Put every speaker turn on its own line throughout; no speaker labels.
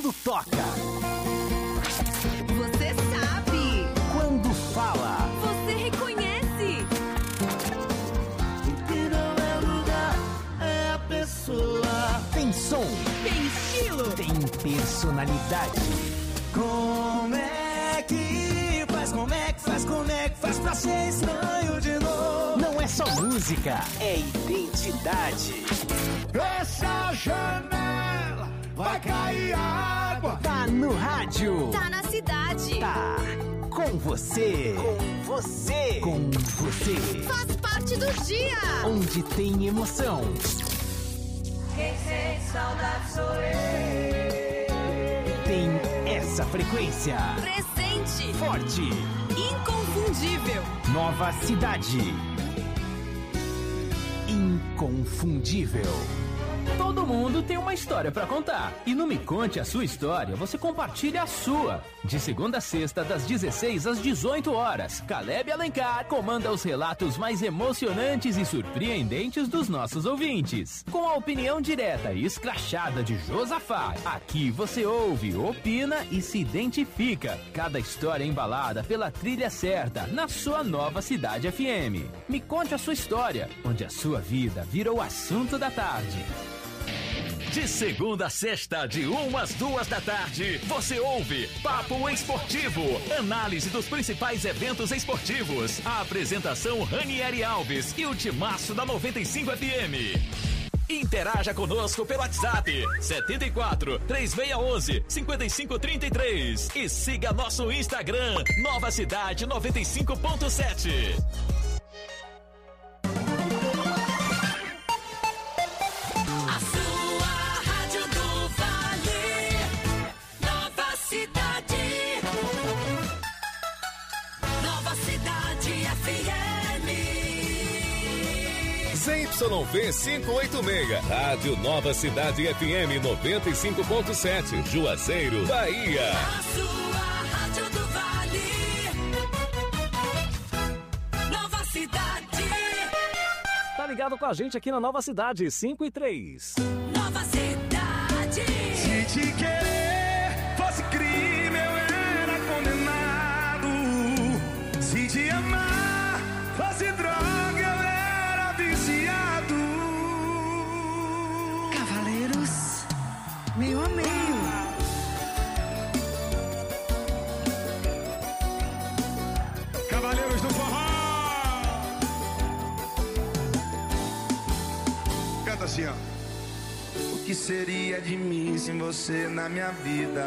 quando toca.
Você sabe.
Quando fala.
Você reconhece.
O que não é lugar, é a pessoa.
Tem som.
Tem estilo.
Tem personalidade.
Como é que faz? Como é que faz? Como é que faz pra ser estranho de novo?
Não é só música, é identidade.
Fecha a janela, vai cair água.
Tá no rádio.
Tá na cidade.
Tá com você. Com você. Com você.
Faz parte do dia.
Onde tem emoção.
Quem sente saudade sou eu.
Tem essa frequência.
Presente.
Forte.
Inconfundível.
Nova cidade. Inconfundível.
Todo mundo tem uma história pra contar. E no Me Conte a Sua História, você compartilha a sua. De segunda a sexta, das 16 às 18 horas, Caleb Alencar comanda os relatos mais emocionantes e surpreendentes dos nossos ouvintes. Com a opinião direta e escrachada de Josafá, aqui você ouve, opina e se identifica. Cada história embalada pela trilha certa, na sua Nova Cidade FM. Me Conte a Sua História, onde a sua vida virou assunto da tarde.
De segunda a sexta, de 1 às 2 da tarde, você ouve Papo Esportivo, análise dos principais eventos esportivos. A apresentação Ranieri Alves e o timaço da 95 FM. Interaja conosco pelo WhatsApp 74 3611 5533 e siga nosso Instagram Nova Cidade 95.7.
ZYV 586, Rádio Nova Cidade FM 95.7, Juazeiro, Bahia.
A sua Rádio do Vale. Nova Cidade.
Tá ligado com a gente aqui na Nova Cidade, 5 e 3.
Nova Cidade.
Se te querer fosse crime, eu era condenado. Se te amar fosse droga, eu era viciado.
Cavaleiros, meio a meio.
Cavaleiros do Forró. Canta assim, ó. O que seria de mim sem você na minha vida?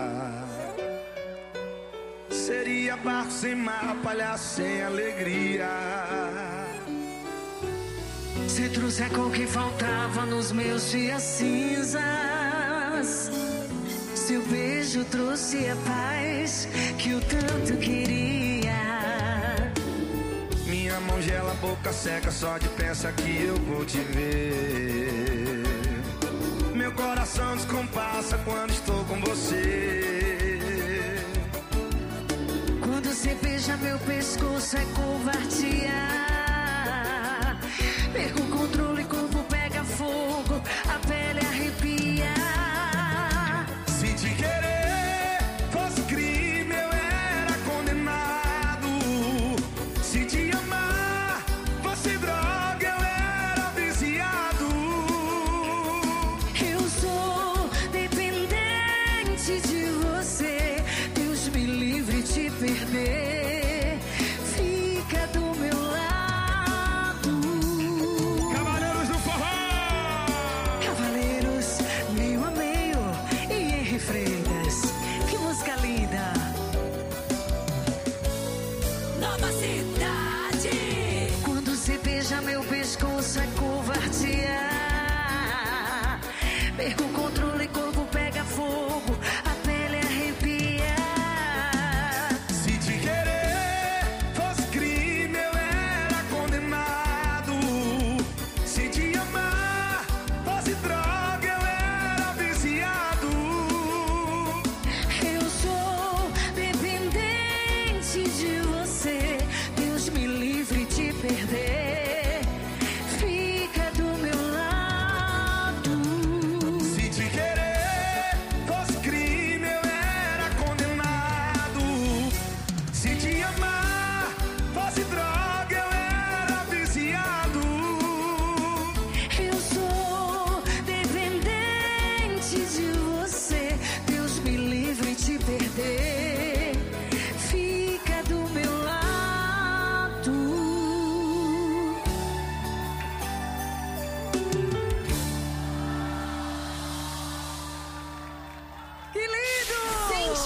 Seria barco sem mar, palhaço sem alegria.
Você trouxe a cor que faltava nos meus dias cinzas. Seu beijo trouxe a paz que eu tanto queria.
Minha mão gela, boca seca, só de pensar que eu vou te ver. Meu coração descompassa quando estou com você.
Quando você beija meu pescoço é covardia. Perco o controle, corpo pega fogo, a pele arrepia.
Se te querer fosse crime, eu era condenado. Se te amar fosse droga, eu era viciado.
Eu sou dependente de você. Deus me livre de perder. Fica do meu lado.
Cavaleiros do Forró.
Cavaleiros, meio a meio. E Henry Freitas. Que música linda. Nova Cidade. Quando você beija meu pescoço é covardia. Perco o controle, corpo pega fogo, a pele arrepia.
Se te querer fosse crime, eu era condenado. Se te amar fosse droga, eu era viciado.
Eu sou dependente de você. Deus me livre de perder. Fica do meu lado.
Se te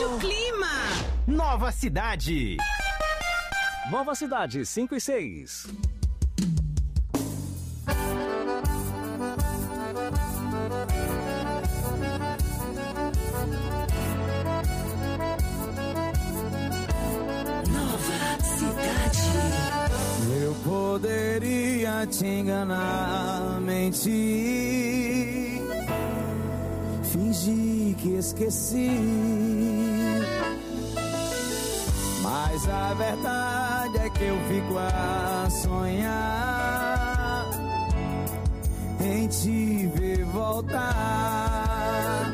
o clima.
Nova Cidade.
Nova Cidade, 5 e 6.
Eu poderia te enganar, mentir, fingir que esqueci, mas a verdade é que eu fico a sonhar em te ver voltar.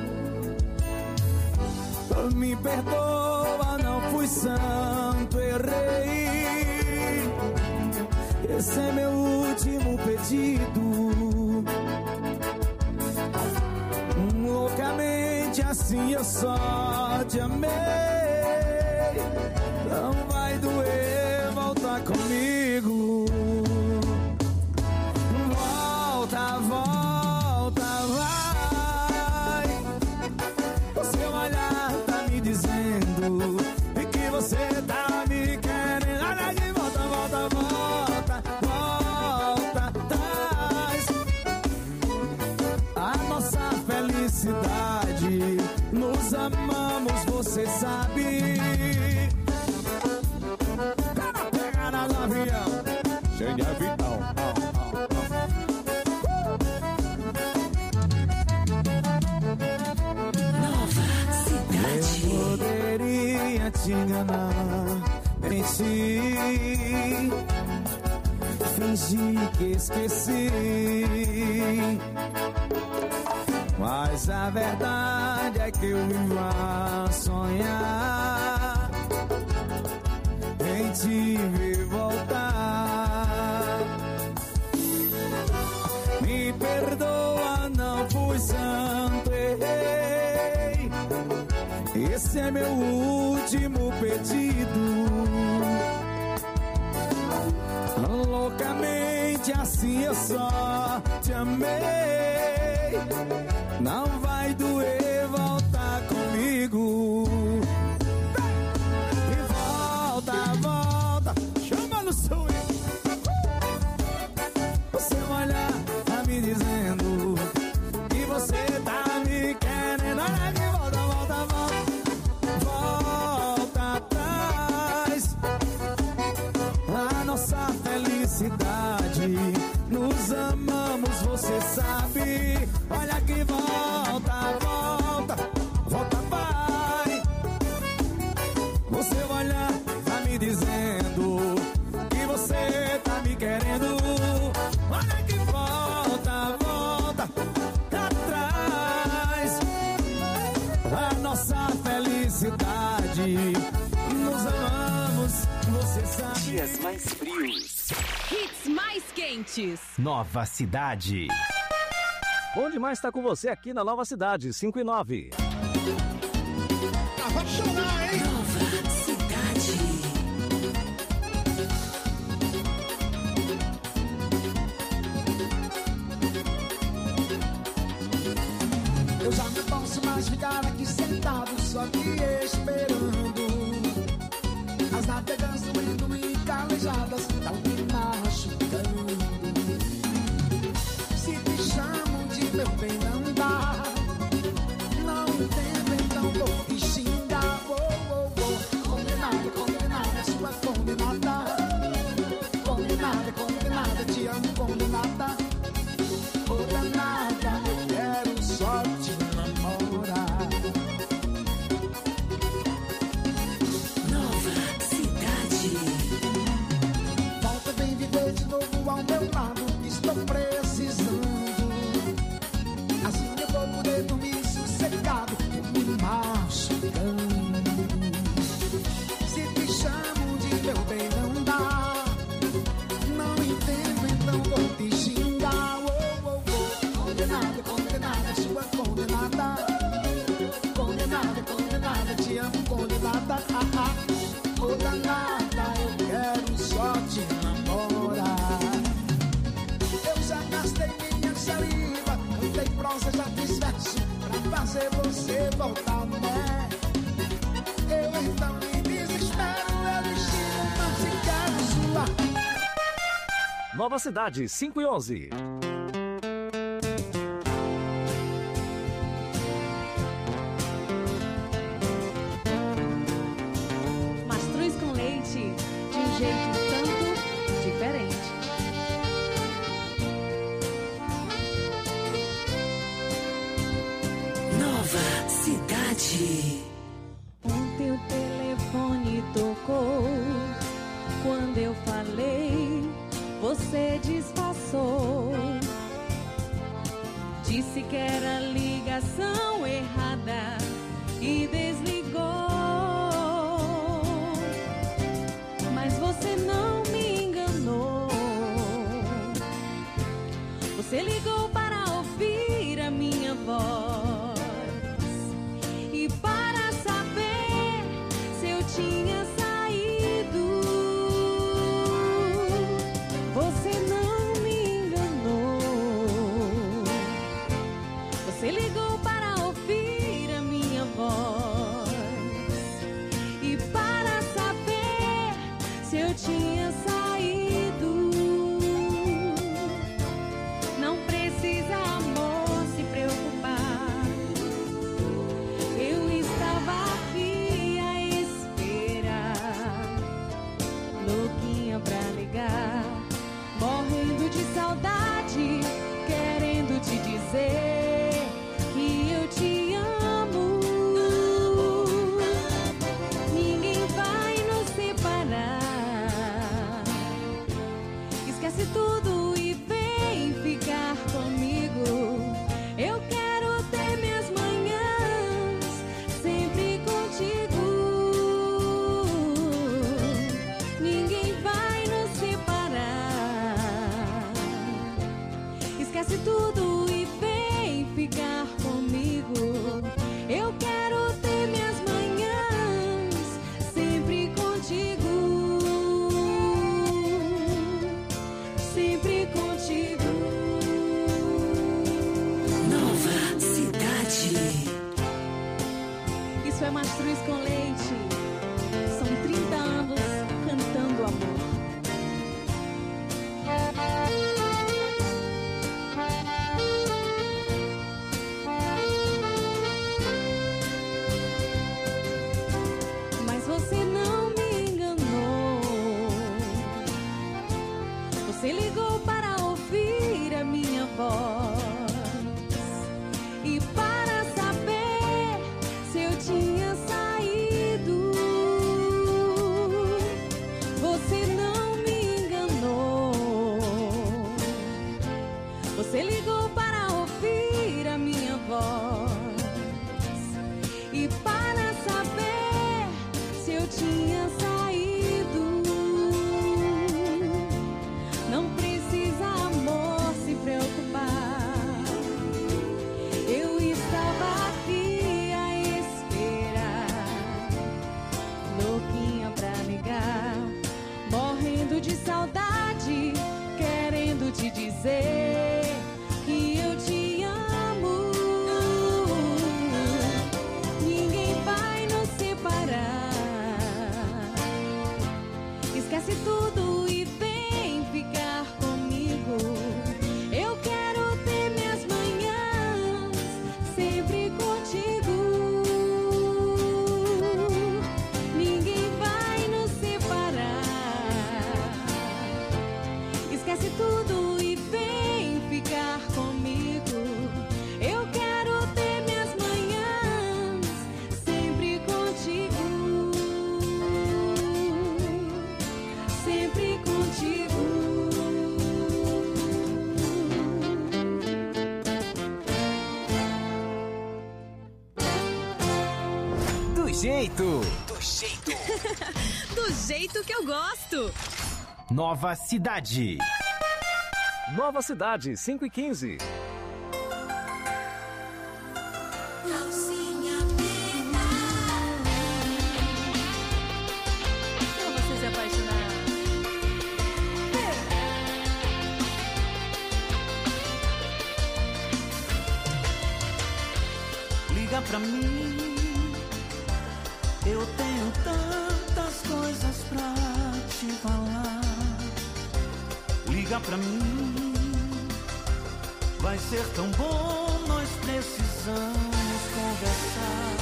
Me perdoa, não fui santo, errei. Esse é meu último pedido. Loucamente assim eu só te amei. Não vai doer voltar comigo. Volta, volta, vai. O seu olhar tá me dizendo que você tá me querendo. Olha de volta, volta, volta. Volta, traz a nossa felicidade. Nos amamos, você sabe. Pega na avião, cheio de avião.
Nova Cidade.
Eu poderia te enganar, mentir, fingir que esqueci, mas a verdade é que eu vivo a sonhar em te ver voltar. Me perdoa, não fui santo, errei. Esse é meu último pedido. Loucamente assim eu só te amei. Não vai doer voltar comigo. E volta, volta, chama no swing. O seu olhar tá me dizendo que você tá me querendo. Olha de volta, volta, volta. Volta atrás. A nossa felicidade. Nos amamos, você sabe. Olha que volta, volta, volta, vai. O seu olhar tá me dizendo que você tá me querendo. Olha que volta, volta, atrás. A nossa felicidade. Nos amamos, você sabe.
Dias mais frios.
Hits mais quentes.
Nova Cidade.
Bom demais estar com você aqui na Nova Cidade, 5 e 9.
Nova Cidade.
Eu já não posso mais ficar aqui sentado, só te esperando. As nádegas doendo-me calejadas, tão me machucando. Se te chamo de meu bem, não dá. Não entendo, então vou te xingar. Oh, oh, oh. Condenada, condenada, sua condenada. Condenada, condenada, te amo, condenada. Oh, danada, eu quero só te namorar.
Nova Cidade.
Volta, vem viver de novo ao meu lado. Estou precisando. Assim eu vou poder dormir sossegado, me machucando. Se te chamo de meu bem, não dá. Não entendo, então vou te xingar. Oh, oh, oh. Condenada, condenada, sua condenada. Condenada, condenada, te amo, condenada. Ah, ah. Oh, danada, eu quero só te namorar. Eu já gastei minha saliva, cantei prosa, já fiz verso pra fazer você voltar, né?
Nova Cidade, 5 e 11.
Mastruz com leite, de um jeito tanto diferente.
Nova Cidade.
Ontem o telefone tocou. Quando eu falei, você disfarçou. Disse que era ligação errada e desligou. Mas você não me enganou. Você ligou para ouvir a minha voz e para saber se eu tinha saído. Você não me enganou. Você ligou para ouvir a minha voz e para saber se eu tinha saído. Não precisa, amor, se preocupar. Eu estava aqui a esperar, louquinha pra ligar, morrendo de saudade, querendo te dizer que eu te amo. Ninguém vai nos separar. Esquece tudo e vem ficar comigo. Eu quero ter minhas manhãs sempre contigo. Ninguém vai nos separar. Esquece tudo e vem ficar comigo. Eu quero ter minhas manhãs sempre contigo. Sempre contigo.
Nova Cidade.
Isso é Mastruz com leite. São 30 anos cantando amor. Mas você não me enganou. Você ligou para ouvir a minha voz e para saber se eu tinha saído. Você não me enganou. Você ligou para ouvir a minha voz e para saber se eu tinha saído. Não precisa, amor, se preocupar. Eu estava aqui a esperar, louquinha pra ligar, morrendo de saudade, querendo te dizer que eu te amo. Ninguém vai nos separar. Esquece tudo e vem ficar comigo. Eu quero ter minhas manhãs sempre contigo. Ninguém vai nos separar. Esquece tudo e vem ficar comigo. Eu quero ter minhas manhãs sempre contigo. Sempre contigo.
Do jeito
Do jeito que eu gosto.
Nova Cidade.
Nova Cidade, 5 e 15.
Calcinha preta. Pra você se apaixonar.
Liga pra mim. Eu tenho tantas coisas pra te falar. Liga liga pra mim. Vai ser tão bom, nós precisamos conversar.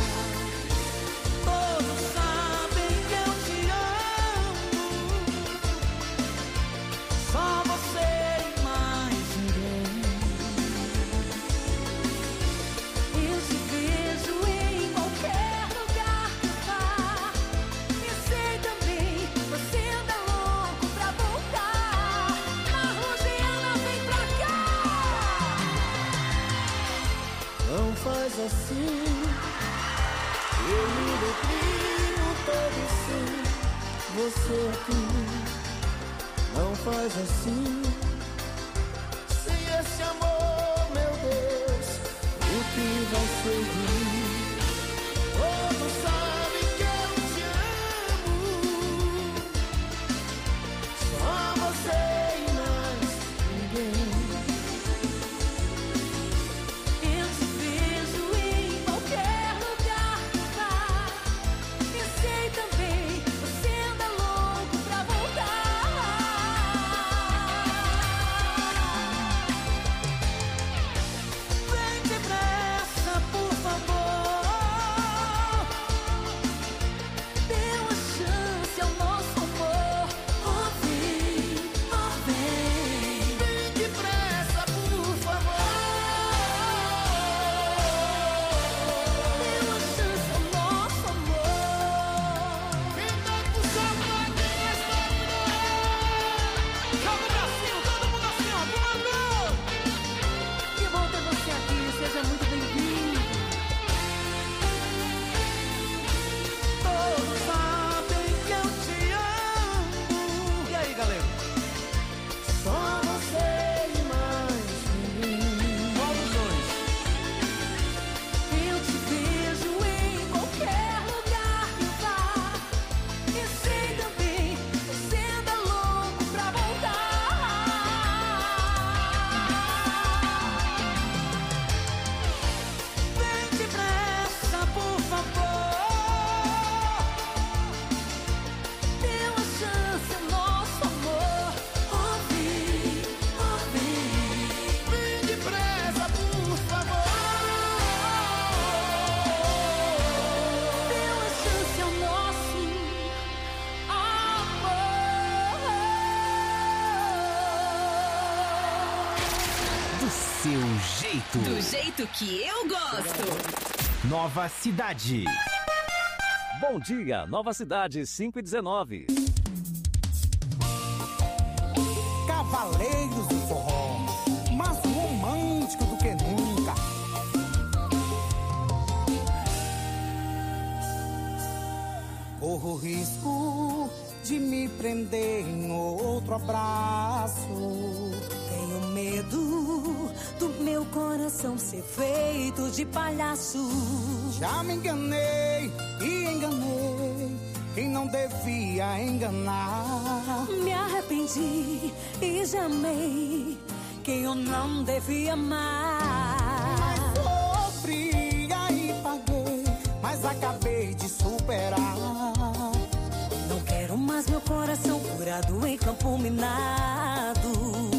Todos sabem que eu te amo, só você e mais ninguém. Eu te vejo em qualquer lugar que vá, e sei também, você anda louco pra voltar. Marluziana, vem pra cá. Não faz assim, eu me deprimo todo sem você aqui. Não faz assim, sem esse amor, meu Deus, o que vai ser de mim? Todos sabem que eu te amo, só você e mais ninguém. Eu te vejo em qualquer lugar que vá, e sei também, você anda louco pra voltar. Vem depressa, por favor, dê uma chance ao nosso amor. Oh, vem, oh, vem. Vem depressa, por favor, dê uma chance ao nosso amor. Quem tá com saudade está joga o bracinho, todo mundo assim, ó, voando. Que bom ter você aqui, seja muito bem-vindo. Todos sabem que eu te amo. E aí, galera? Só você e mais ninguém. Qual dos dois? Eu te vejo em qualquer lugar que vá, e sei também, você anda louco pra voltar. Vem depressa, por favor, dê uma chance ao nosso amor. Oh, vem, oh, vem. Vem depressa, por favor, dê uma chance ao nosso amor.
Do seu jeito.
Do jeito que eu gosto.
Nova Cidade.
Bom dia, Nova Cidade, 5h19.
Cavaleiros do forró, mais romântico do que nunca. Corro o risco de me prender em outro abraço.
Tenho medo do meu coração ser feito de palhaço.
Já me enganei e enganei quem não devia enganar.
Me arrependi e já amei quem eu não devia amar.
Sofri e paguei, mas acabei de superar.
Não quero mais meu coração curado em campo minado.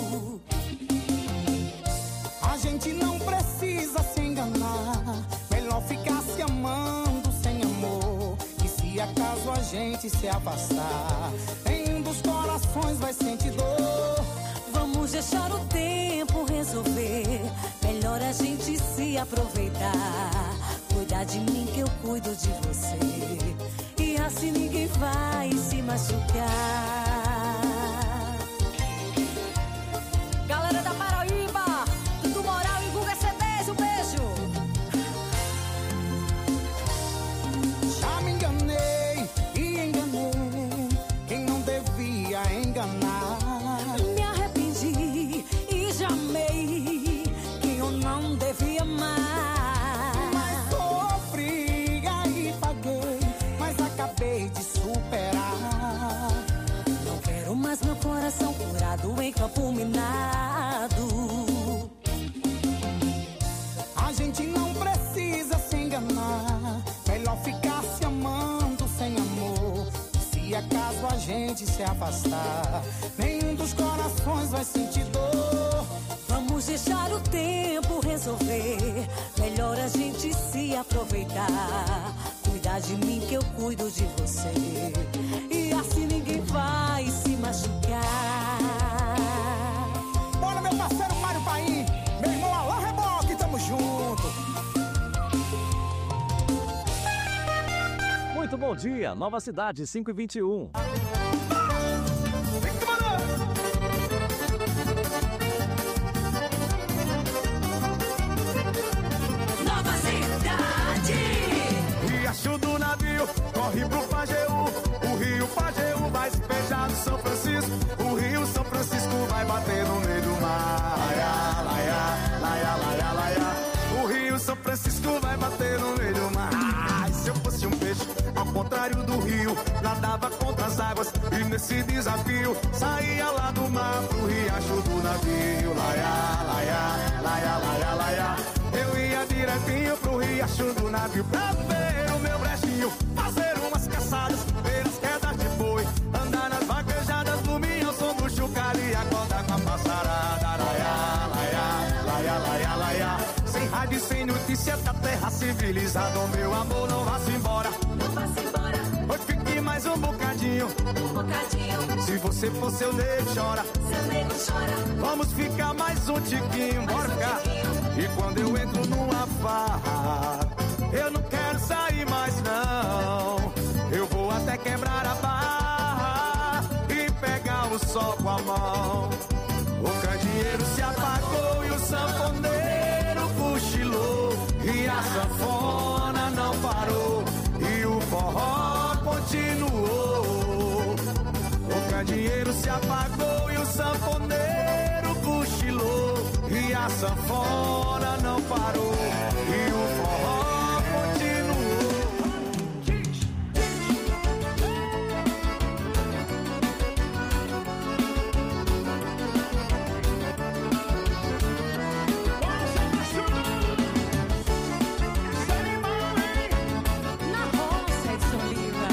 A gente não precisa se enganar, melhor ficar se amando sem amor. E se acaso a gente se afastar, em um dos corações vai sentir dor.
Vamos deixar o tempo resolver, melhor a gente se aproveitar. Cuidar de mim que eu cuido de você, e assim ninguém vai se machucar. Galera da Paraíba, do Moral e Guga CDs, um beijo.
Já me enganei e enganei quem não devia enganar.
Me arrependi e já amei quem eu não devia amar.
Mas sofri e paguei, mas acabei de superar.
Não quero mais meu coração curado em campo minado.
A gente não precisa se enganar, melhor ficar se amando sem amor. E se acaso a gente gente se afastar, nenhum dos corações vai sentir dor.
Vamos deixar o tempo resolver, melhor a gente se aproveitar. Cuidar de mim que eu cuido de você, e assim ninguém vai se machucar.
Bora, meu parceiro Mário Paim, meu irmão Alain Reboque, tamo junto.
Muito bom dia, Nova Cidade 5h21.
Nova Cidade.
Riacho do navio, corre pro Pajeú. O rio Pajeú vai se beijar no São Francisco. O rio São Francisco vai bater no meio do mar. Laia, laia, laia, laia, laia. O rio São Francisco vai bater no meio do mar. Ai, se eu fosse um peixe, ao contrário do rio, nadava contra as águas. E nesse desafio, saía lá do mar pro riacho do navio. Laia, laia, laia, laia, laia. Eu ia direitinho pro riacho do navio pra ver o meu brechinho, fazer umas caçadas, ver as quedas de boi, andar nas vaquejadas, dormir ao som do chocalho e acordar com a passarada. Laia, laia, laia, laia, laia. Sem rádio e sem notícia da terra civilizada, meu amor, não vá-se embora.
Não vá-se embora.
Hoje fique mais um bocadinho.
Um bocadinho.
Se você for seu nego, chora.
Seu nego chora.
Vamos ficar mais um tiquinho, bora cá. E quando eu entro numa farra, eu não quero sair mais não. Eu vou até quebrar a barra e pegar o sol com a mão. O candeeiro se apagou e o sanfoneiro cochilou, e a sanfona não parou e o forró continuou. O candeeiro se apagou e o sanfoneiro cochilou, e a sanfona não parou e o forró continuou.
Na roça de São Lira.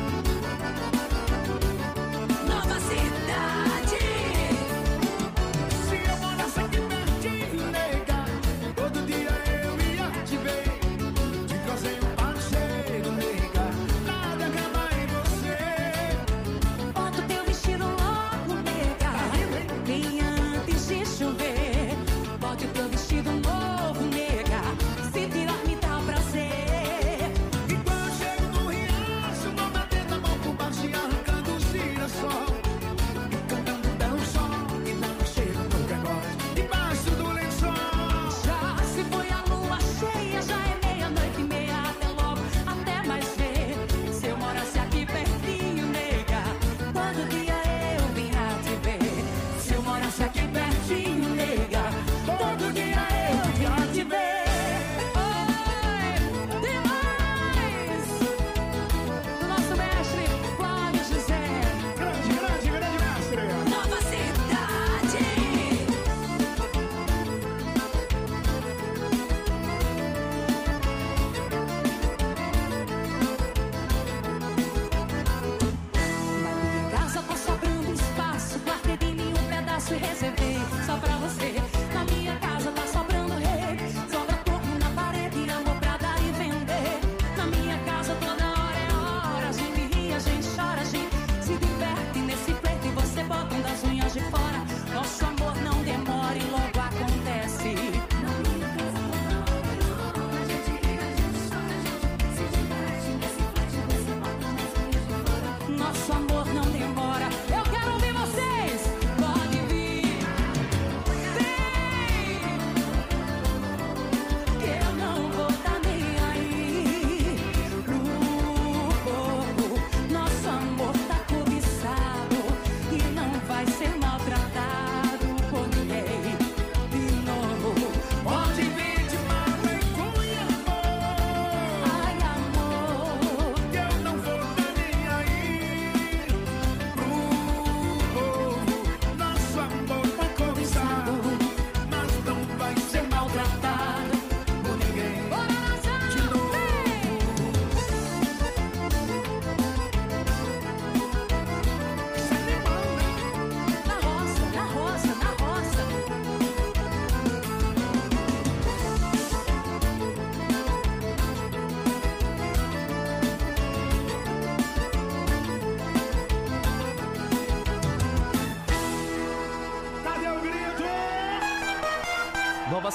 Nova Cidade.
Se eu morasse aqui pertinho, nega,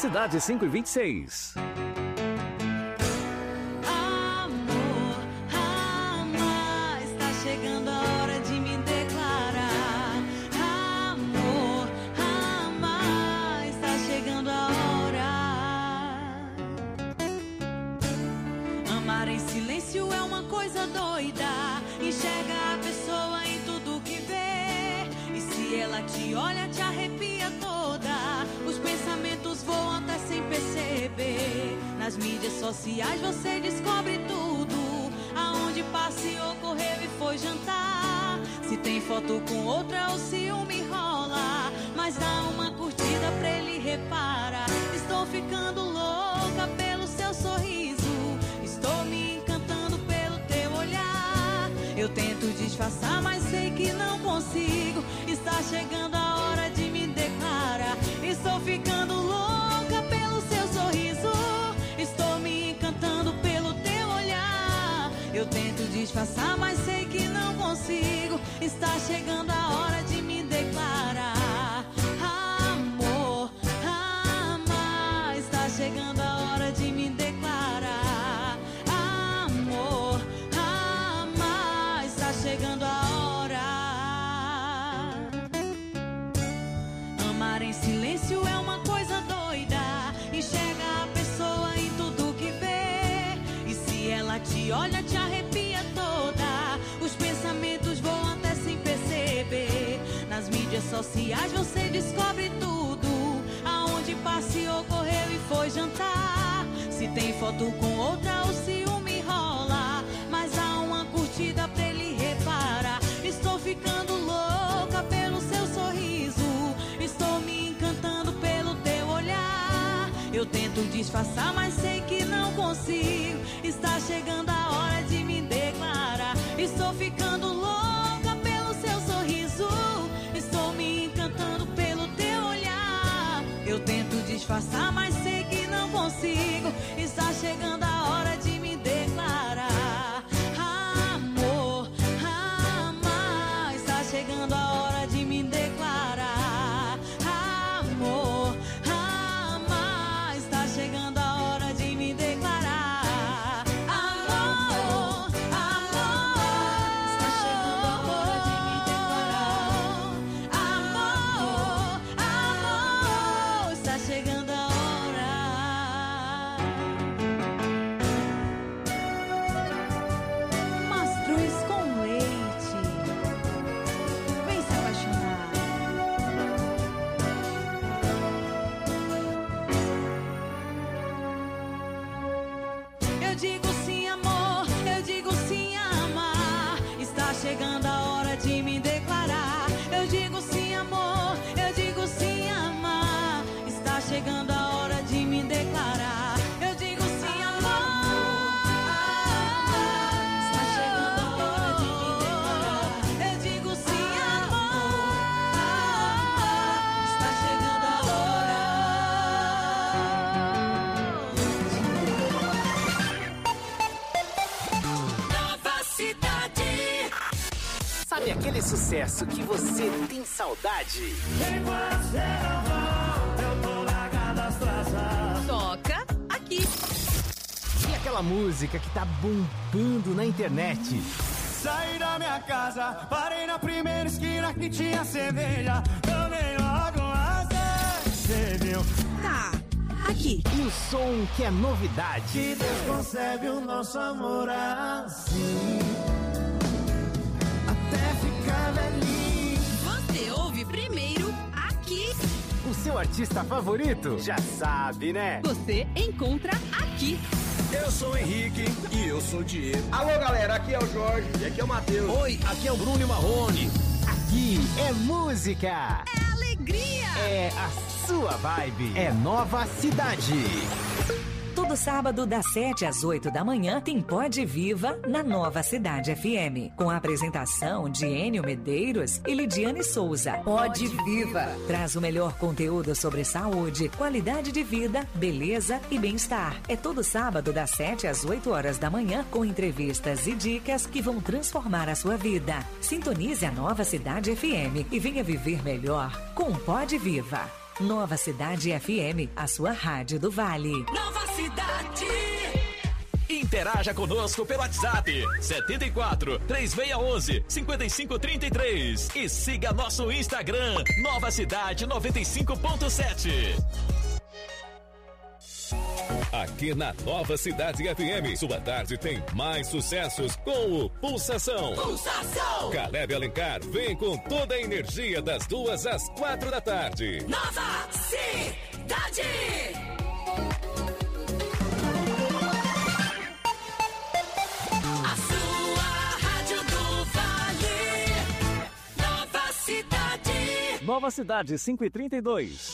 Cidade 5:26.
Enxerga a pessoa em tudo que vê. E se ela te olha, te arrepia toda. Os pensamentos voam até sem perceber. Nas mídias sociais você descobre tudo. Aonde passeou, correu e foi jantar. Se tem foto com outra, o ciúme rola. Mas dá uma curtida pra ele repara. Estou ficando louca pelo seu sorriso. Estou me encantando pelo teu olhar. Eu tento disfarçar, mas sei que não consigo. Está chegando a hora de me declarar. Estou ficando louca pelo seu sorriso. Estou me encantando pelo teu olhar. Eu tento disfarçar, mas sei que não consigo. Está chegando a hora de me declarar. Amor, ama. Está chegando a hora de me declarar. Amor, ama. Está chegando a hora. Amar em silêncio é uma coisa doida. Enxerga a pessoa em tudo que vê. E se ela te olha, te arrepia toda. Os pensamentos voam até sem perceber. Nas mídias sociais você descobre tudo. Aonde passeou, correu e foi jantar. Se tem foto com outra, o ciúme rola. Mas há uma curtida pra ele reparar. Estou ficando louca pelo seu sorriso. Estou me encantando pelo teu olhar. Eu tento disfarçar, mas sei que não consigo. Está chegando a hora de me declarar. Estou ficando louca pelo seu sorriso. Estou me encantando pelo teu olhar. Eu tento disfarçar, mas sei que não consigo. Está chegando a hora de me declarar. Amor, ama. Está chegando a hora de me declarar. Amor, ama. Está chegando a hora de me declarar. Amor, amor. Está chegando a hora de me declarar. Amor, amor. Está chegando a hora.
Mastruz com leite. Vem se apaixonar.
Eu digo sim, amor, eu digo sim, amar. Está chegando a hora de me declarar. Eu digo sim, amor, eu digo sim, amar. Está chegando a hora de me declarar. Eu digo sim, amor. Está chegando a hora de me declarar. Eu digo sim, amor. Está chegando a
Nova Cidade.
Sabe aquele sucesso que você tem saudade?
Toca aqui.
E aquela música que tá bombando na internet?
Saí da minha casa, parei na primeira esquina que tinha cerveja. Tomei logo uma você viu?
Tá, aqui.
E o som que é novidade?
Que Deus concebe o nosso amor assim, até ficar velhinho.
Você ouve primeiro aqui.
O seu artista favorito? Já sabe, né?
Você encontra aqui.
Eu sou o Henrique e eu sou o Diego.
Alô, galera, aqui é o Jorge e aqui é o Matheus.
Oi, aqui é o Bruno e Marrone. Aqui é música.
É alegria.
É a sua vibe. É Nova Cidade.
Todo sábado, das 7 às 8 da manhã, tem Pode Viva na Nova Cidade FM. Com a apresentação de Enio Medeiros e Lidiane Souza. Pode Viva. Traz o melhor conteúdo sobre saúde, qualidade de vida, beleza e bem-estar. É todo sábado, das 7 às 8 horas da manhã, com entrevistas e dicas que vão transformar a sua vida. Sintonize a Nova Cidade FM e venha viver melhor com Pode Viva. Nova Cidade FM, a sua rádio do Vale.
Nova Cidade.
Interaja conosco pelo WhatsApp 74 3611 5533 e siga nosso Instagram Nova Cidade 95.7.
Aqui na Nova Cidade FM, sua tarde tem mais sucessos com o Pulsação.
Pulsação!
Caleb Alencar vem com toda a energia das 2 às 4 da tarde.
Nova Cidade! A sua rádio do Vale. Nova Cidade.
Nova Cidade, 5h32.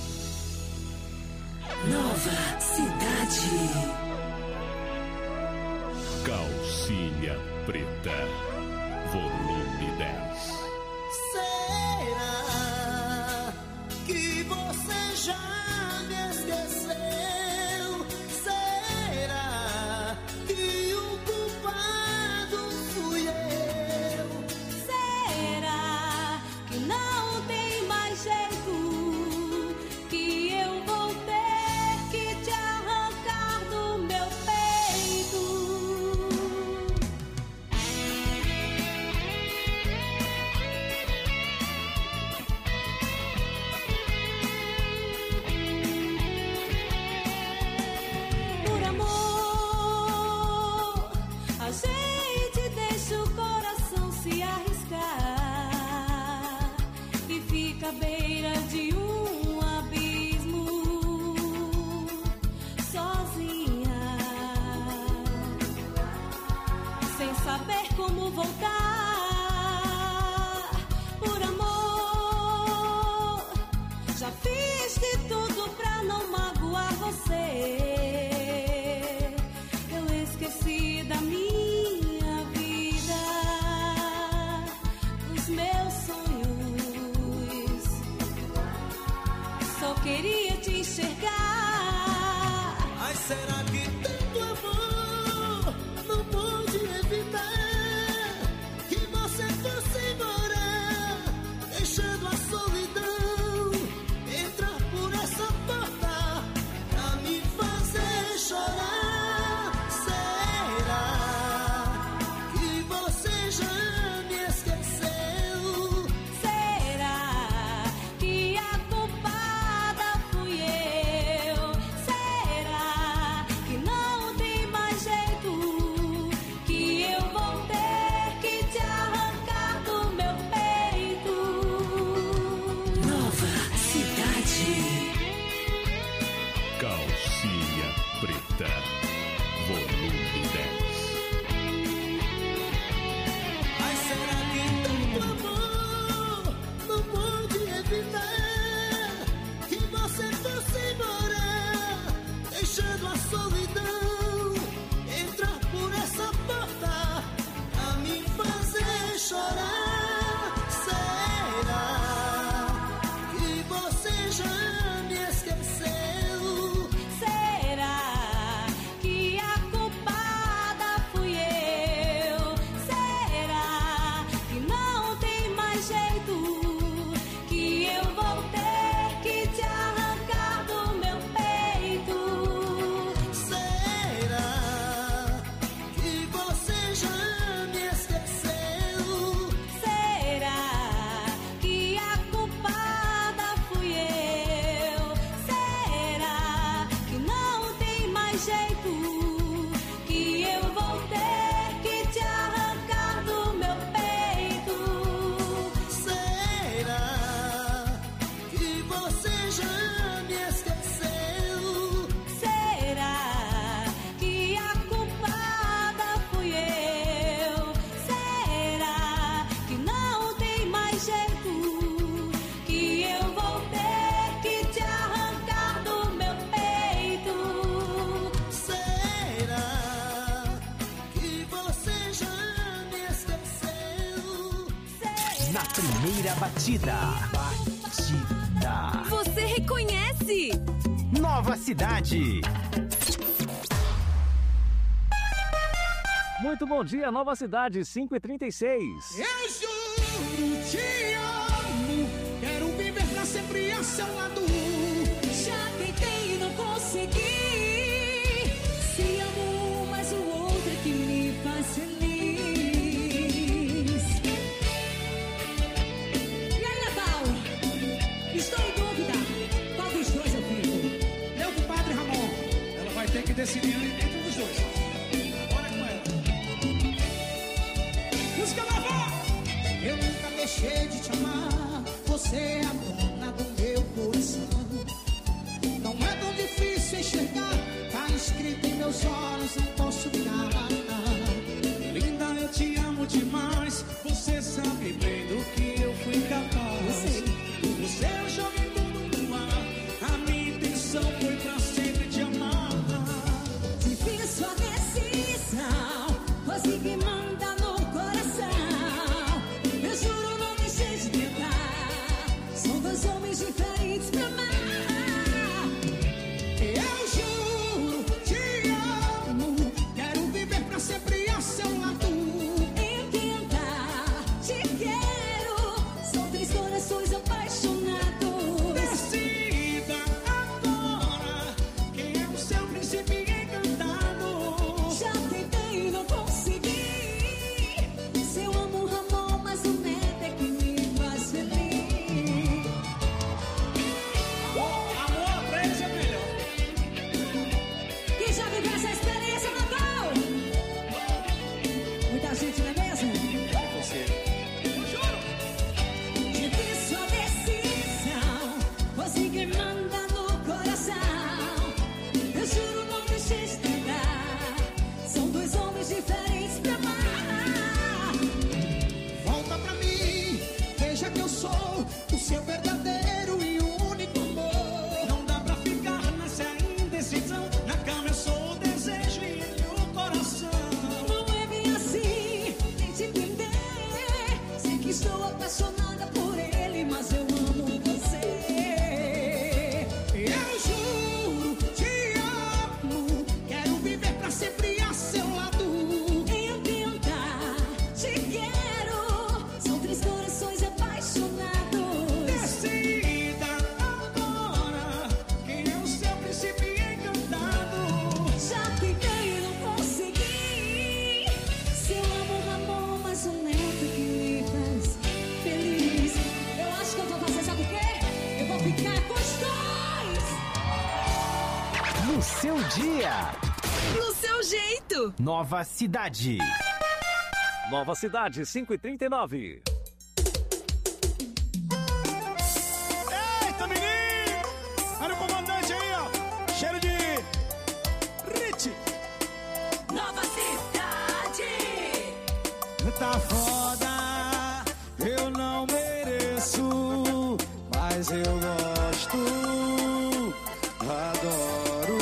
Nova Cidade.
Calcinha Preta, volume 10.
Será que você já me esqueceu? Será que o culpado fui eu?
Será que não tem mais jeito, que eu vou ter que te arrancar do meu peito? Por amor, a gente deixa o coração se arriscar e fica à beira de um abismo, sozinha, sem saber como voltar. Por amor, já fiz de tudo pra não magoar você. Eu esqueci da minha vida, dos meus sonhos. Só queria te enxergar.
Ai, será que tanto amor não pode evitar que você fosse embora, deixando a solidão entrar por essa porta pra me fazer chorar? Será que você já me esqueceu?
Será que a culpada fui eu? Será que não tem mais jeito, que eu vou ter que te arrancar do meu peito?
Nova Cidade.
Calcinha Preta, volume 10.
Ai, será que tanto amor não pode evitar que você fosse embora, deixando a solidão entrar por essa porta pra me fazer chorar? Será que você já me esqueceu?
Será que a culpada fui eu? Será que não tem mais jeito, que eu vou ter que te arrancar do meu peito?
Será que você já me esqueceu?
Será que a culpada fui eu? Será que não tem mais jeito, que eu vou ter que te arrancar do meu peito?
Será que você já me esqueceu?
Será que a culpada fui eu? Será que não tem mais jeito, que eu vou ter que te arrancar do meu peito?
Será que você já me esqueceu?
Na primeira batida.
Você reconhece?
Nova Cidade.
Muito bom dia, Nova Cidade, 5h36.
Eu juro, te amo, quero viver pra sempre a seu lado.
Já tentei e não consegui. Se amo, mas o outro é que me faz feliz. E aí, Natal? Estou em dúvida. Qual dos dois eu fico?
Meu compadre Ramon, ela vai ter que decidir entre um dos dois. Bora com ela. Música nova! Eu nunca deixei de te amar. Você é a dona do meu coração. Não é tão difícil enxergar. Tá escrito em meus olhos, não posso negar. Linda, eu te amo demais. Você sabe bem do que eu fui capaz. Você eu joguei tudo no ar. A minha intenção foi pra sempre te amar.
Difícil a decisão, consegui mandar no coração. Eu juro, não deixei de tentar. São dois homens diferentes pra amar.
Eu juro, te amo. Quero viver pra sempre a seu lado.
Entenda, te quero. São três corações apaixonados.
Decida agora quem é o seu príncipe encantado.
Já tentei e não consegui. Se eu amo o Ramon, mas o Neto é que me faz feliz.
Amor, pra eles é melhor.
Quem já viveu essa experiência, Natal? Muita gente, não é mesmo?
Você. Eu juro.
Difícil a decisão, consegui mandar no coração. Eu juro, não deixei de tentar. São dois homens diferentes pra amar.
Volta pra mim, veja que eu sou o seu verdadeiro e único amor. Não dá pra ficar nessa indecisão. Na cama eu sou o desejo e ele o coração.
Não é bem assim, tente entender. Sei que estou apaixonada por ele, mas eu amo você.
Eu juro, te amo. Quero viver pra sempre a seu lado.
Entenda, te quero. São três corações apaixonados.
Decida agora quem é o seu príncipe encantado.
Já tentei e não consegui. Se eu amo o Ramon, mas o Neto que me faz feliz. Eu acho que eu vou fazer, sabe o quê? Eu vou ficar com os dois.
No seu dia.
No seu jeito.
Nova Cidade.
Nova Cidade, 5h39.
Eita, menino! Olha o comandante aí, ó. Cheiro de Rich.
Nova Cidade.
Tá foda, eu não mereço, mas eu gosto, adoro.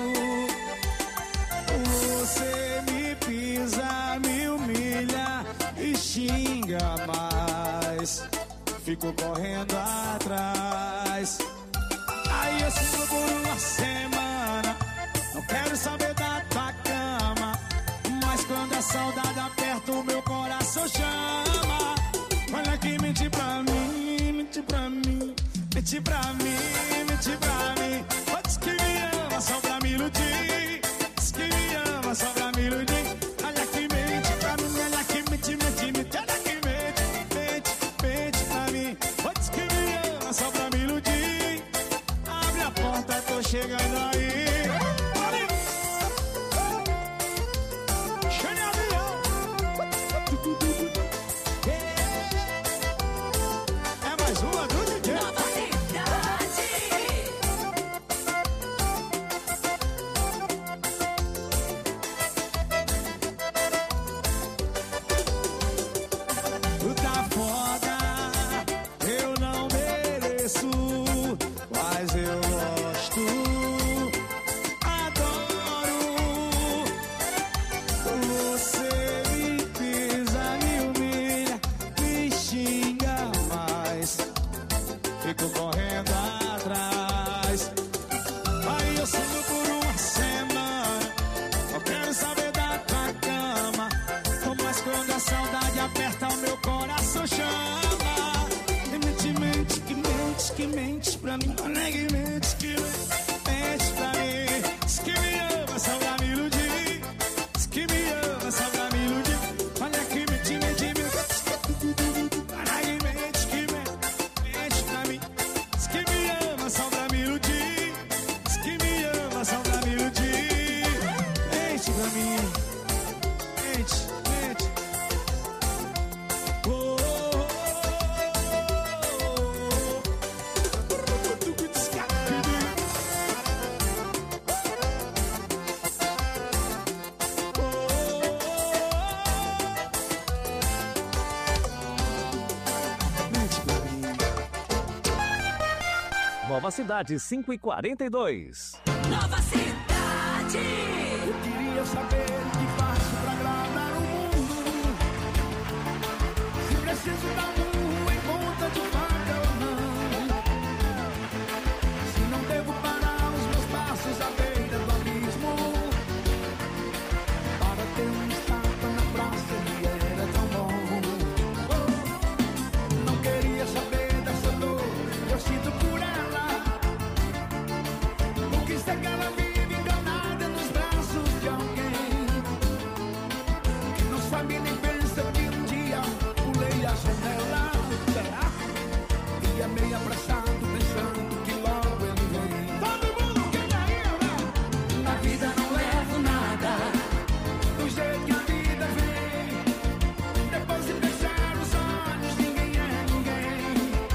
Você me pisa, me humilha e xinga mais. Fico correndo atrás. Aí eu sigo por uma semana. Não quero saber da tua cama. Mas quando a saudade aperta, o meu coração chama. Olha que mente pra mim, mente pra mim, mente pra mim, mente pra mim. Diz que me ama só pra me iludir. Diz que me ama só pra me iludir. Olha que mente pra mim, olha que mente, mente, mente. Olha que mente, mente, mente pra mim. Diz que me ama só pra me iludir. Abre a porta, tô chegando aí. É mais uma do DJ.
Nova Cidade.
Nova Cidade 5h42.
Nova Cidade.
Eu queria saber o que faço pra agradar o mundo. Se preciso dar murro em ponta de faca ou não. Se não devo parar os meus passos à beira do abismo. Para ter um estátua na praça que era tão bom. Não queria saber dessa dor que eu sinto por ela. O que sei que ela vive enganada nos braços de alguém que não sabe nem pensa que um dia pulei a janela. Será? Ia meio apressado pensando que logo ele vem. Todo mundo quer cair, né? Na vida não levo nada, do jeito que a vida vem. Depois de fechar os olhos, ninguém é ninguém.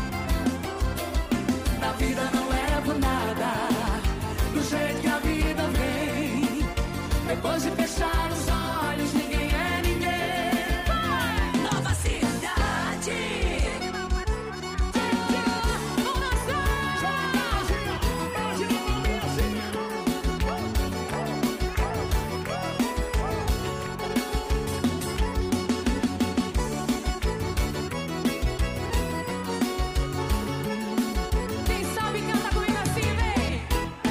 Na vida não levo nada, do jeito que a vida vem. Depois de fechar os olhos, ninguém é ninguém.
Nova Cidade.
Quem sabe canta comigo assim, vem.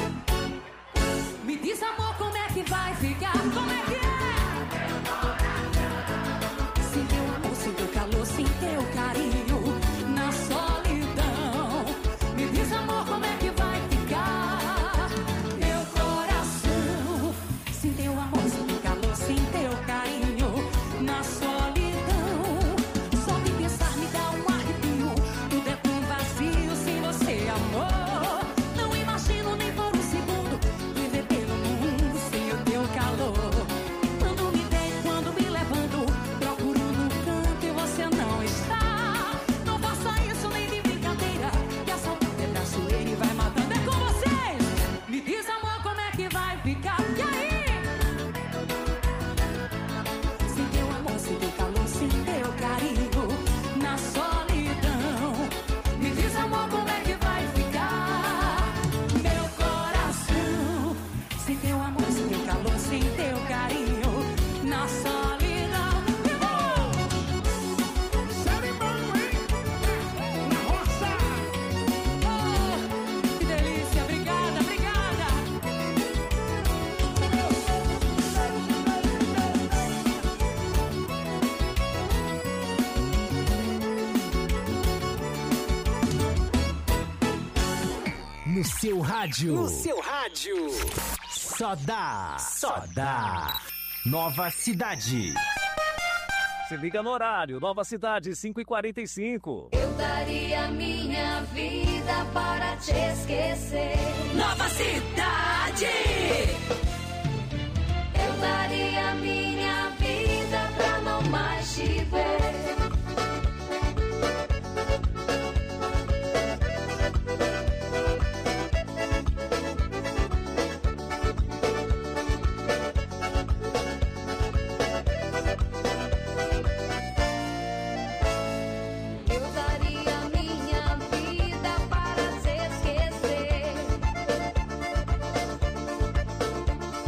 Me diz, amor, como é que vai ficar? Como é que é? Sem teu amor, sem teu calor, sem teu carinho, na solidão. Me diz, amor, como é que vai ficar? Meu coração. Sem teu amor, sem teu calor, sem teu carinho, na solidão. Só de pensar me dá um arrepio. Tudo é tão vazio sem você, amor. Não imagino nem por um segundo viver pelo mundo sem o teu calor. Quando me deito, quando me levanto, procurando um canto e você não está. Não faça isso nem de brincadeira, que a saudade é traiçoeira e vai matando. É com vocês! Me diz, amor, como é que vai ficar? E aí? Sem teu amor, sem teu calor, sem teu carinho, na solidão. Me diz, amor, como é que vai ficar? Meu coração. Sem teu amor, sem teu calor, sem teu carinho, na solidão.
Sarimão, hein? Na roça.
Oh, que delícia, obrigada, obrigada.
No seu rádio. No seu rádio. Só dá. Só dá. Nova Cidade.
Se liga no horário, Nova Cidade 5h45.
Eu daria minha vida para te esquecer. Nova Cidade. Eu daria minha vida pra não mais te ver. Eu daria minha vida para te esquecer.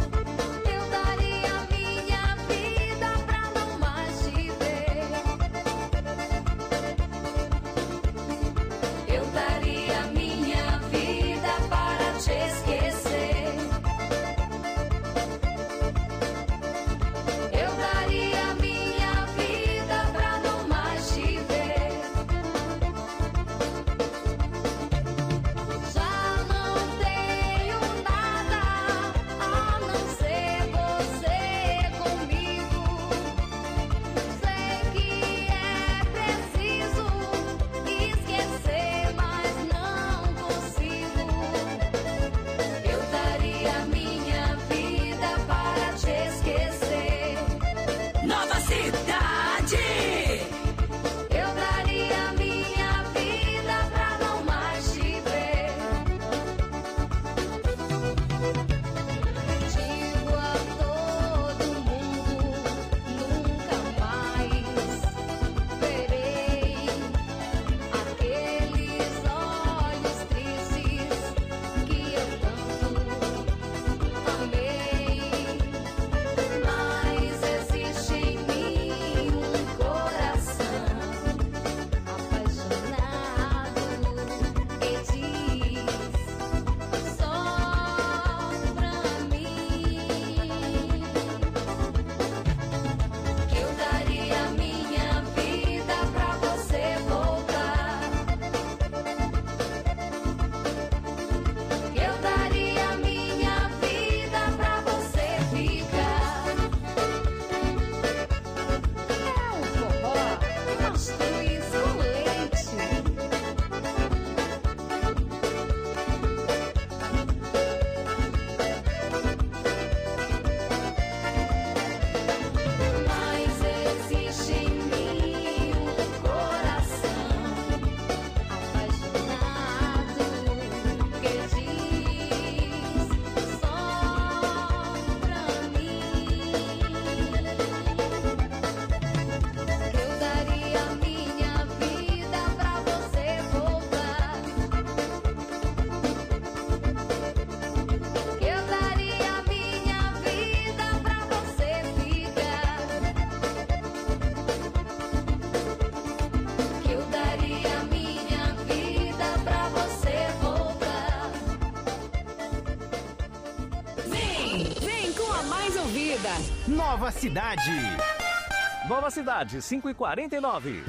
a mais ouvida.
Nova Cidade.
Nova Cidade, 5h49.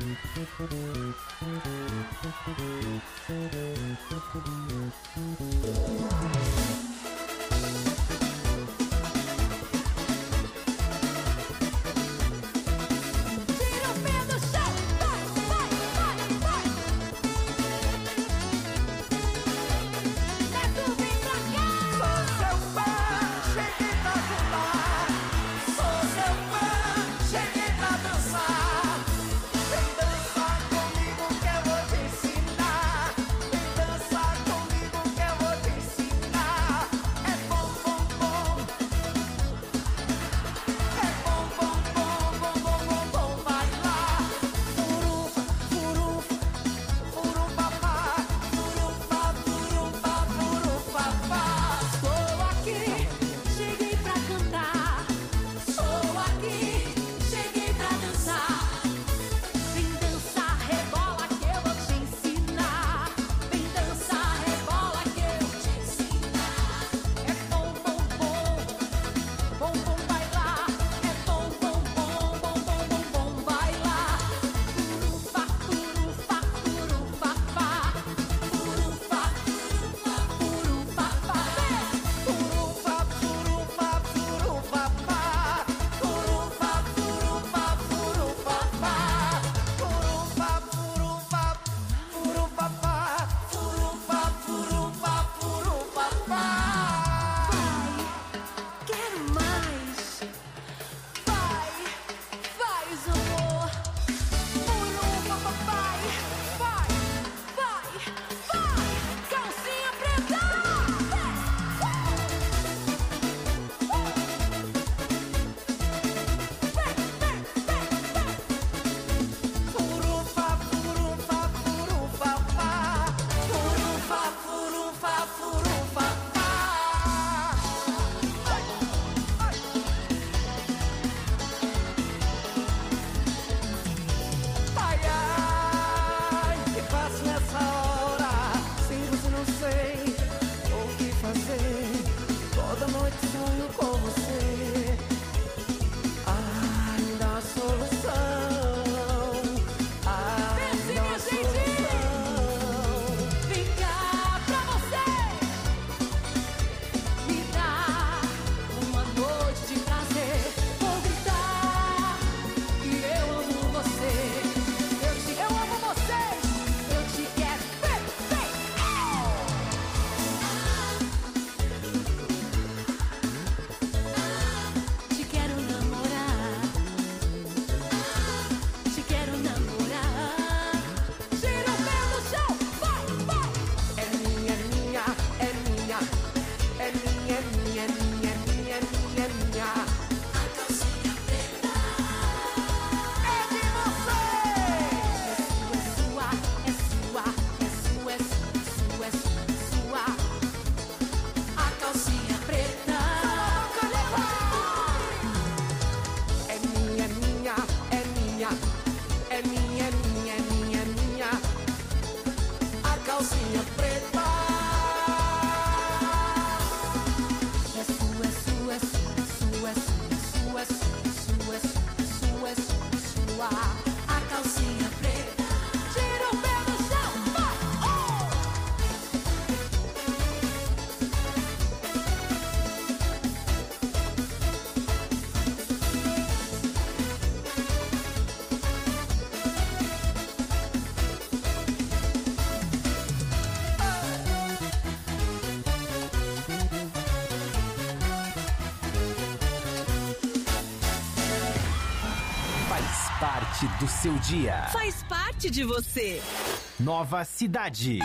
Parte do seu dia.
Faz parte de você.
Nova Cidade.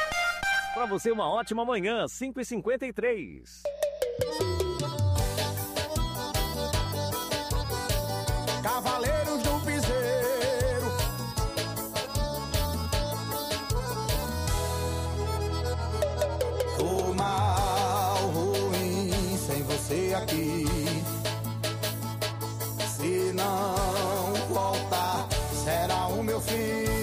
Para você, uma ótima manhã, 5h53.
Cavaleiros do Piseiro. Tô mal, ruim, sem você aqui. Se não voltar, será o meu fim.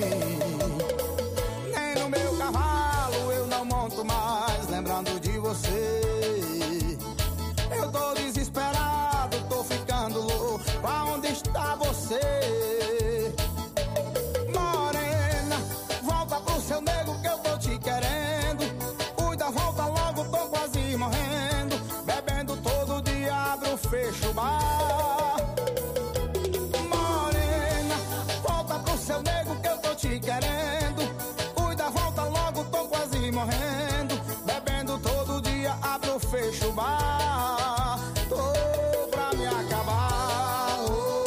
Nem no meu cavalo eu não monto mais, lembrando de você. Eu tô desesperado. fecho o bar. Morena, volta pro seu nego que eu tô te querendo. Cuida, volta logo, tô quase morrendo. Bebendo todo dia, abro, fecho o bar. Tô pra me acabar.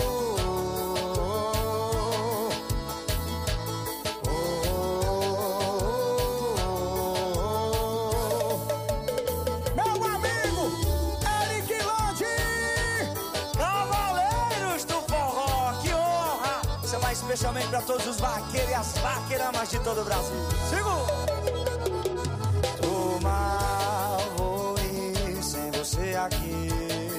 Meu amigo Eric Lodi,
Cavaleiros do Forró, que honra! Isso vai especialmente pra todos os vaqueiros e as vaqueiramas de todo o Brasil. Segura! Tô mal, vou ir sem você aqui.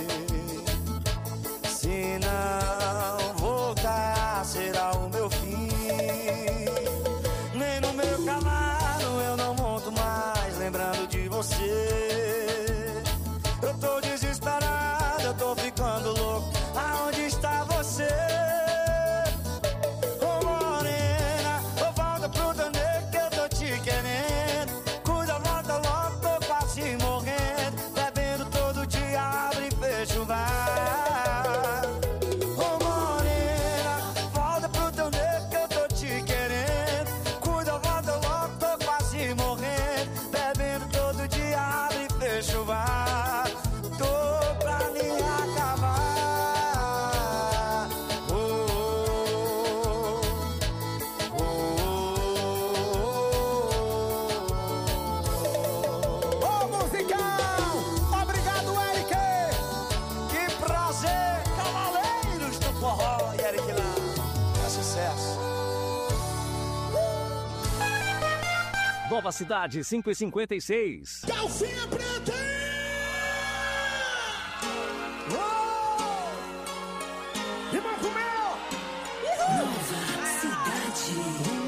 Se não voltar, será o meu fim. Nem no meu cavalo eu não monto mais, lembrando de você. Eu tô desesperado, eu tô ficando louco. Aonde está você? Ô morena, ô volta pro tandê que eu tô te querendo. Cuida, volta logo, tô quase morrendo. Bebendo todo dia, abre e fecha o bar. Ô morena, volta pro tandê que eu tô te querendo. Cuida, volta logo, tô quase morrendo. Bebendo todo dia, abre e fecha o bar. Tô pra me acabar.
Ô musicão, obrigado Eric.
Que prazer, Cavaleiros do Forró e Eric lá. É sucesso.
Nova Cidade, 5h56.
Calcinha preta! Irmão Fumel!
Nova Cidade.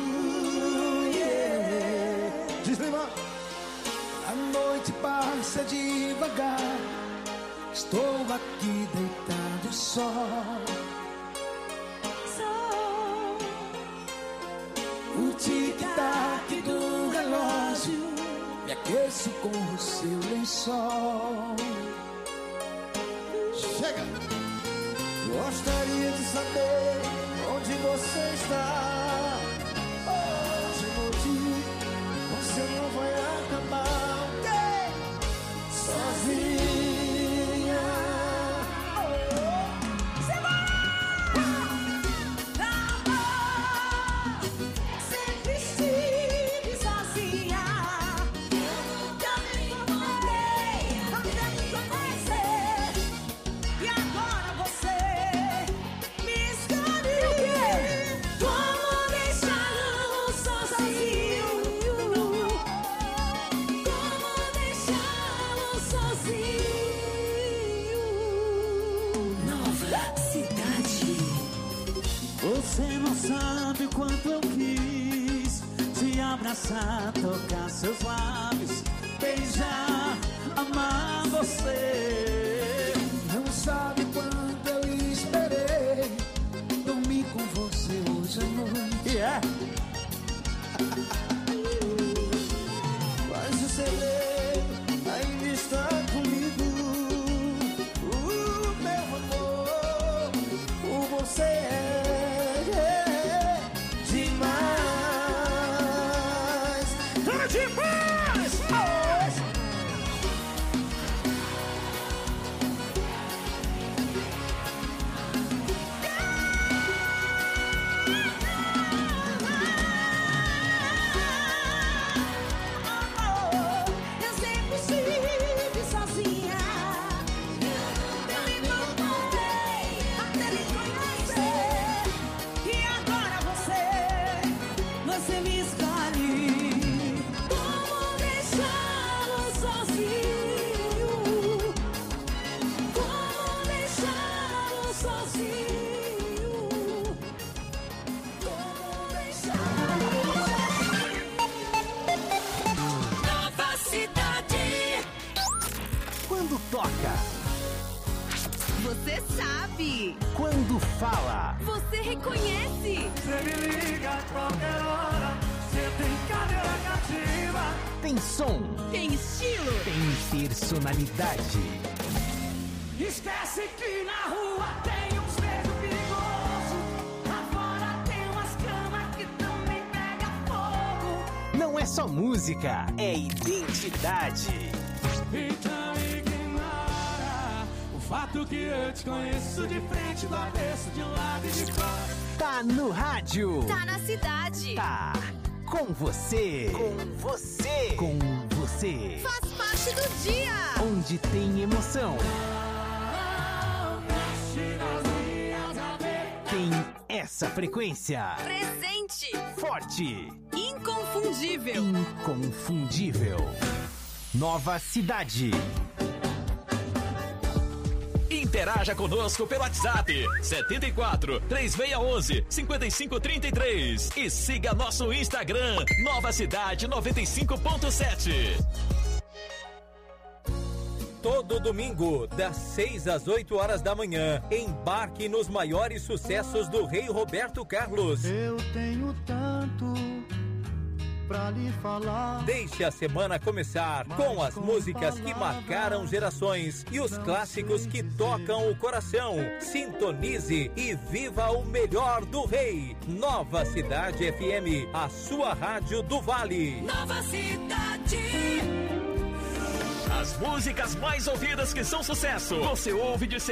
Deslimão! A noite passa devagar. Estou aqui deitado só. O tic-tac do relógio me aqueço com o seu lençol. Chega! Gostaria de saber onde você está. Hoje no dia você não vai acabar sozinha.
Sempre estive sozinha. Eu nunca me incomodei até me conhecer. E agora você me escolhe. Como deixá-lo sozinho? Como deixá-lo sozinho?
Nova Cidade.
Você não sabe o quanto eu quis te abraçar, tocar seus lábios, beijar, amar você.
Não sabe quanto eu esperei dormir com você hoje à noite.
E é?
Mas o segredo ainda está comigo. Meu amor, por você é demais. Tudo demais!
Eu sempre estive sozinha. Eu me incomodei até me conhecer. E agora você me escolhe. Como deixá-lo sozinho? Como deixá-lo sozinho? Como deixá-lo
Nova Cidade.
Quando toca,
Você sabe.
quando fala,
Você reconhece.
Você me liga a qualquer hora. Você tem cadeira cativa.
tem som,
Tem estilo.
tem personalidade.
E
Esquece que na rua tem uns beijo perigoso. Lá fora tem umas camas que também pega fogo.
Não é só música, é identidade.
Então ignora o fato que eu te conheço de frente, do avesso, de lado e de fora.
Tá no rádio.
Tá na cidade.
Tá com você. Com você. Com você.
Faz parte do dia.
Onde tem emoção. Tem essa frequência.
Presente.
Forte.
Inconfundível.
Inconfundível. Nova Cidade.
Interaja conosco pelo WhatsApp 74 3611 5533 e siga nosso Instagram Nova Cidade 95.7.
Todo domingo, das 6 às 8 horas da manhã, embarque nos maiores sucessos do Rei Roberto Carlos.
Eu tenho tanto pra lhe falar.
Deixe a semana começar com as músicas que marcaram gerações e os clássicos que tocam o coração. Sintonize e viva o melhor do Rei. Nova Cidade FM, a sua rádio do Vale.
Nova Cidade.
As músicas mais ouvidas que são sucesso, você ouve de